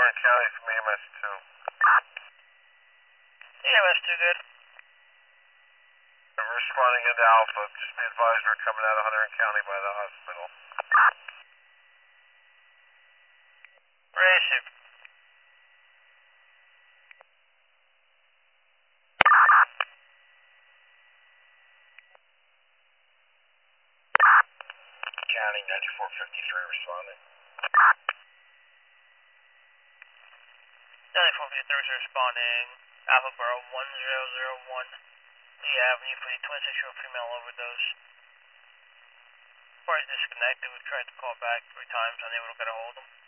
Warren County from EMS 2. EMS 2, good. We're responding into Alpha. Just be advised we're coming out of Hunter County by the hospital. Receive. County 9453 responding. 9453 is responding. Alpha Borough 1001 Lee Avenue for the 26-year-old female overdose. Before he's disconnected, we've tried to call back 3 times, unable to get a hold of him.